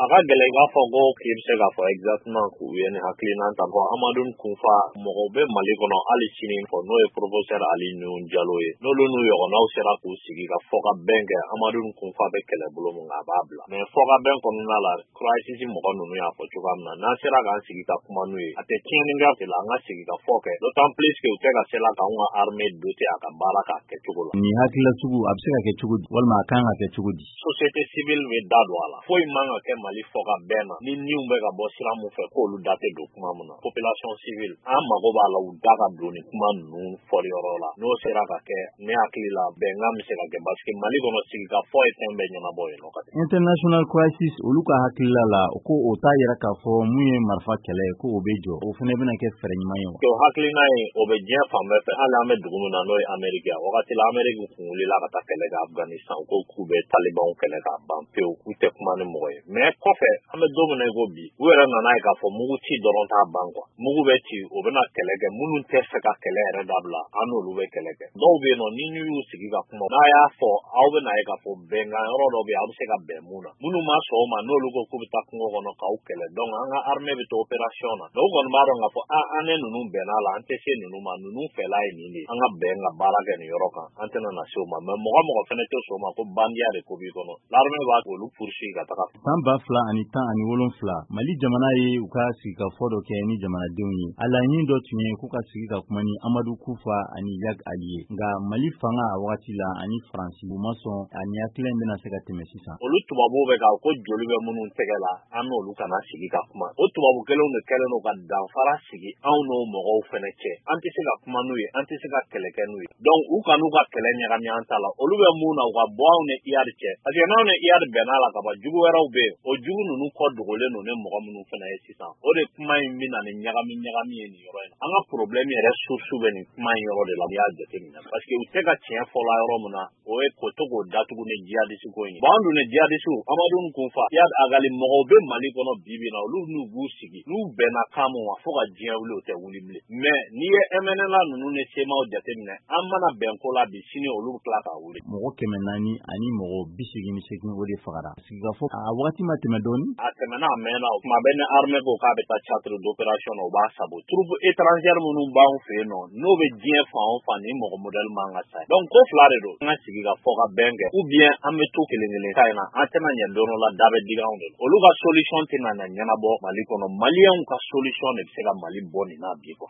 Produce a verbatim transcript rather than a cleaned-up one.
ka gɛlɛ i b'a fɔ ko k'i bɛ se k'a fɔ exactement k'u ye nin hakilina ta ko Amadu Kunfa mɔgɔw bɛ Mali kɔnɔ hali sini fɔ n'o ye professeur Ali Nuhu Jalo ye n'olu n'u ɲɔgɔnnaw sera k'u sigi ka fɔ ka bɛn kɛ Amadu Kunfa bɛ kɛlɛbolo min kan a b'a bila mais fɔ ka bɛn kɔnɔna la Croix-Rouge mɔgɔ ninnu y'a fɔ cogoya min na n'an sera k'an sigi ka kuma n'u ye a tɛ tiɲɛni kɛ de la an ka sigi ka fɔ kɛ d'autant plus que u tɛ ka se la k'anw ka armée doter a ka baara k'a kɛ cogo la. Nin hakilila sugu a bɛ se ka kɛ cogo di walima a kan ka kɛ cogo di? Société civile bɛ da don a la foyi man ka kɛ Mali fɔ ka bɛn na ni niw bɛ ka bɔ sira mun fɛ k'olu da tɛ don kuma mun na population civile an mago b'a la u da ka don ni kuma ninnu fɔliyɔrɔ la n'o sera ka kɛ ne hakili la bɛnkan bɛ se ka kɛ parce que Mali kɔnɔ sigi ka fɔ ye fɛn bɛɛ ɲɛnabɔ yen nɔ. International Crisis olu ka hakilila la ko o t'a yɛrɛ k'a fɔ mun ye marifa kɛlɛ ko o bɛ jɔ o fana bɛna kɛ fɛrɛ ɲuman ye wa? O hakilina in o bɛ diɲɛ fan bɛɛ fɛ hali an bɛ dugu min na n'o ye Amérique wagati la Amérique kun wulila ka taa kɛlɛ kɛ Afganistan ko k'u bɛ Talibanw kɛlɛ k'a ban pewu k'u tɛ kuma ni mɔgɔ ye mais kɔfɛ an bɛ don min na i ko bi u yɛrɛ nana ye k'a fɔ mugu ci dɔrɔn t'a ban quoi mugu bɛ ci o bɛna kɛlɛ kɛ minnu tɛ fɛ ka kɛlɛ yɛrɛ dabila an n'olu bɛ kɛlɛ kɛ dɔw bɛ yen nɔ ni n'u y'u sigi ka kuma n'a y'a fɔ aw bɛna ye k'a fɔ bɛnkan yɔrɔ dɔ bɛ yen aw bɛ se ka bɛn mun na minnu ma sɔn o ma n'olu ko k'u bɛ taa kungo kɔnɔ k'aw kɛlɛ donc an ka armée bɛ to opération na donc u kɔni b'a dɔn k'a fɔ a an ne ninnu bɛnna la an tɛ se ninnu ma ninnu fɛla ye nin de an ka bɛn ka baara kɛ nin yɔrɔ kan an tɛna na se o ma mais mɔgɔ mɔgɔ fana tɛ sɔn o ma ko bandiya de ko b'i kɔnɔ l'armée b'a olu poursuivre ka taga. San ba fila ani tan ani wolonfila Mali jamana ye u ka sigi ka fɔ dɔ kɛ ni jamanadenw ye a laɲini dɔ tun ye k'u ka sigi ka kuma ni Amadu Kufa ani Yag Ali ye nka Mali fanga a wagati la ani Faransi u ma sɔn a ni hakilila in bɛna se ka tɛmɛ sisan. Olu tubabuw bɛ k'a ko joli bɛ minnu tɛgɛ la an n'olu kana sigi ka kuma o tubabu kelenw de kɛlen don ka danfara sigi anw n'o mɔgɔw fɛnɛ cɛ an tɛ se ka kuma n'u ye an tɛ se ka kɛlɛ kɛ n'u ye donc u ka n'u ka kɛlɛ ɲagami an ta la olu bɛ mun na u ka bɔ anw ni I A D cɛ parce que n'anw ni I A D bɛnna la ka ban jugu wɛrɛw bɛ yen o jugu ninnu kɔ dogolen don ni mɔgɔ minnu fɛnɛ ye sisan o de kuma in bɛ na ni ɲagami ɲagami ye nin yɔrɔ in an ka problème yɛrɛ source bɛ nin kuma in yɔrɔ de la n'i y'a jateminɛ parce que u tɛ ka tiɲɛ fɔla yɔrɔ min na o ye ko to k'o datugu ni jihadiste ko in ye bon an dun ni jihadiste Amadu Kunfa Yag Ali mɔgɔw bɛ Mali kɔnɔ bi bi in na olu n'u b'u sigi n'u bɛnna kan min ma fo ka diɲɛ wuli o tɛ wuli bilen mais n'i ye M N L A ninnu ni C E M A W jateminɛ an mana bɛn ko la bi sini olu bɛ tila k'a wuli. Mɔgɔ kɛmɛ naani ani mɔgɔ bi seegin ni seegin o de fagara sigi ka fɔ a wagati ma tɛmɛ dɔɔnin. A tɛmɛna a mɛnna o tuma bɛ ni armée ko k'a bɛ taa théâtre d'opération na o b'a sago troupe étrangère minnu b'anw fɛ yen nɔ n'o bɛ diɲɛ fan o fan ni mɔgɔ modèle man ka sa donc ko fila de don an ka sigi ka fɔ ka bɛn kɛ ou bien an bɛ to kelen kelen ta in na an tɛna ɲɛ don dɔ la da bɛ digi anw de la olu ka solution tɛna na ɲɛnabɔ Mali kɔnɔ maliyɛnw ka solution de bɛ se ka Mali bɔ nin na bi quoi.